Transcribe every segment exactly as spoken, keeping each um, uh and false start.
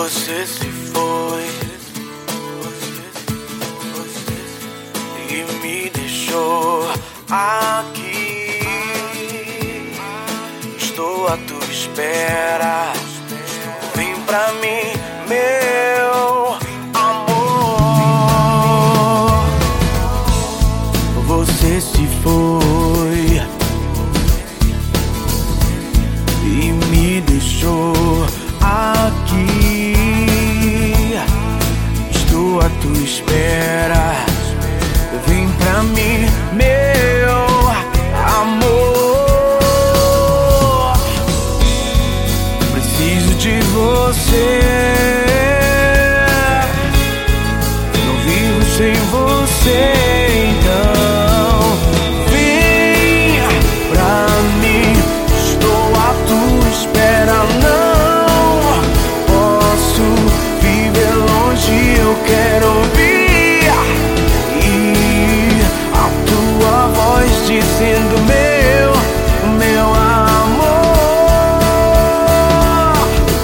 Você se foi e me deixou aqui. Estou à tua espera. Vem pra mim, meu amor. Você se foi e me deixou aqui. Estou à tua espera. Vem pra mim, meu amor. Preciso de você. Não vivo sem você. Então vem pra mim. Estou à tua espera. Não posso viver longe. Eu quero ouvir e a tua voz dizendo meu, meu amor.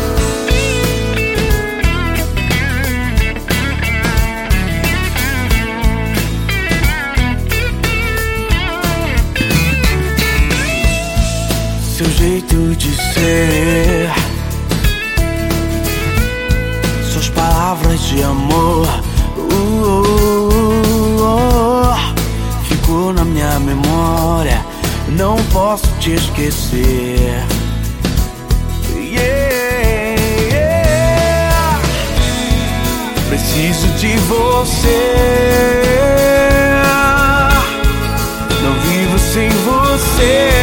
Seu jeito de ser, suas palavras de amor, uh, uh, uh, ficou na minha memória. Não posso te esquecer. Yeah, yeah. Preciso de você. Não vivo sem você.